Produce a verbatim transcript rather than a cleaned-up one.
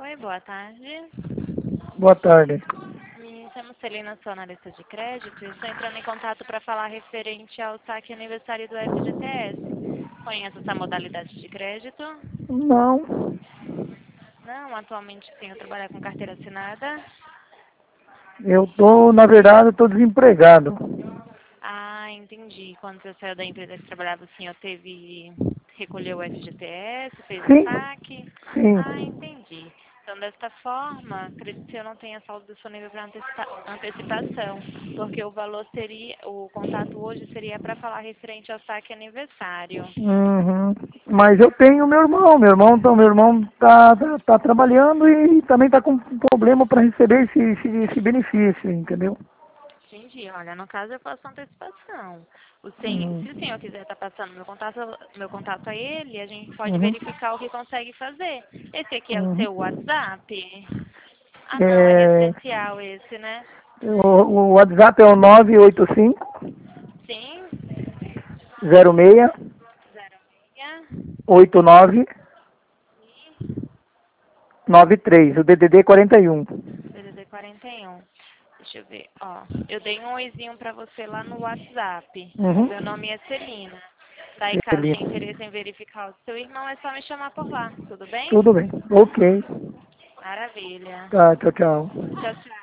Oi, boa tarde. Boa tarde. Me chamo Celina, sou analista de crédito e estou entrando em contato para falar referente ao saque aniversário do F G T S. Conhece essa modalidade de crédito? Não, Não, atualmente tenho trabalhar com carteira assinada. eu tô, na verdade, eu tô desempregado. Ah, entendi. Quando você saiu da empresa que trabalhava, o senhor teve, recolheu o F G T S, fez o Sim, saque? sim. Ah, entendi. Então, desta forma, acredito que eu não tenha saldo disponível para antecipa antecipação, porque o valor seria, o contato hoje seria para falar referente ao saque aniversário. Uhum. Mas eu tenho meu irmão, meu irmão, então, meu irmão tá, tá, tá trabalhando e também tá com problema para receber esse, esse, esse benefício, entendeu? Entendi. Olha, no caso eu faço antecipação. O sen... Uhum. Se o senhor quiser estar passando meu contato, meu contato a ele, a gente pode Uhum. verificar o que consegue fazer. Esse aqui é o Uhum. seu WhatsApp? Ah, não, é É, residencial esse, né? o, o WhatsApp é o nove oito cinco, Sim. zero seis, Zero seis. oito nove nove três, o D D D quarenta e um. D D D quarenta e um. Deixa eu ver. Ó, eu dei um oizinho pra você lá no WhatsApp. O Uhum. meu nome é Celina. Daí, caso tenha Beleza. interesse em verificar o seu irmão, é só me chamar por lá. Tudo bem? Tudo bem. Ok. Maravilha. Tá, tchau, tchau. Tchau, tchau.